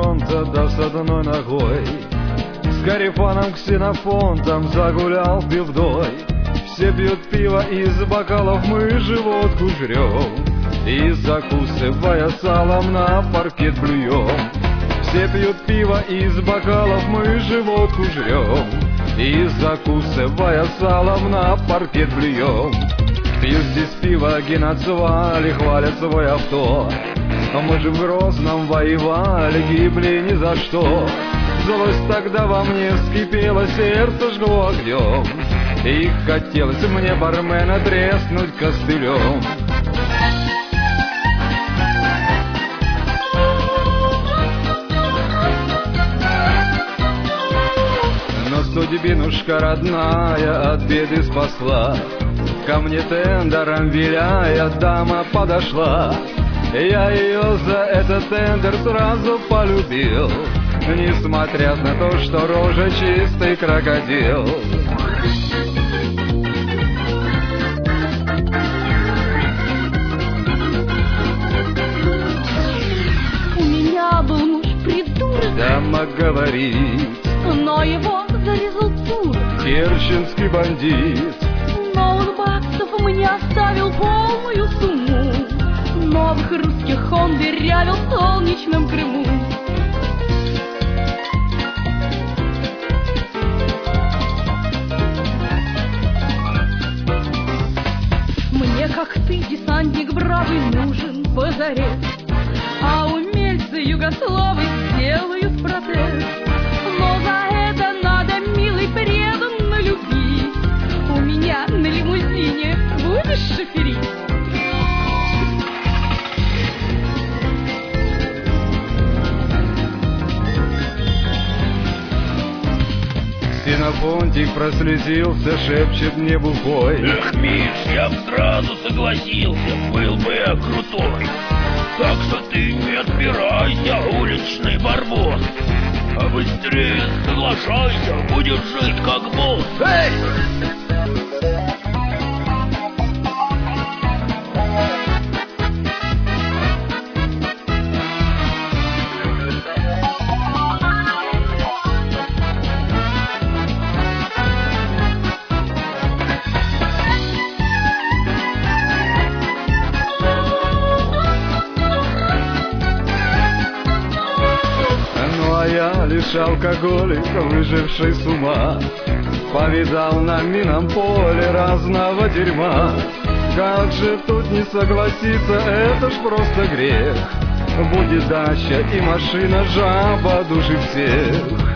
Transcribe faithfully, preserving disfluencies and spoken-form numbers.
фронта, да с одной ногой. С Корефаном Ксенофонтом загулял пивдой. Все пьют пиво из бокалов, мы же водку жрем. И закусывая салом на паркет блюем. Все пьют пиво из бокалов, мы же водку жрем. И закусывая салом на паркет блюем. Пьют здесь пиво геноцвали, хвалят свое авто. А мы же в Грозном воевали, гибли ни за что. Злость тогда во мне вскипела, сердце жгло огнем. И хотелось мне бармена треснуть костылем. Но судьбинушка родная от беды спасла. Ко мне тендером виляя дама подошла. Я ее за этот тендер сразу полюбил, несмотря на то, что рожа чистый крокодил. У меня был муж придурок, дама говорит, но его зарезал турок. керченский бандит. Но он баксов мне оставил полную сумму. Новых русских он дырявил в солнечном Крыму. Мне, как ты, десантник бравый, нужен позарез, а умельцы югословы сделают протез. Но за это надо, милый, преданно любить. У меня на лимузине будешь шоферить? Ксенофонтик прослезился, шепчет мне бухой. Эх, Миш, я б сразу согласился, был бы я крутой. Так что ты не отпирайся, уличный барбос, а быстрее соглашайся, будешь жить как босс. Эй! Я лишь алкоголик, выживший с ума, повидал на минном поле разного дерьма. Как же тут не согласиться, это ж просто грех. Будет дача и машина, жаба души всех.